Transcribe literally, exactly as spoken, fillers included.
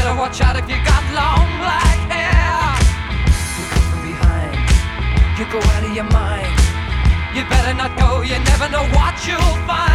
better watch out if you got long black hair. You come from behind, you go out of your mind. You better not go, you never know what you'll find.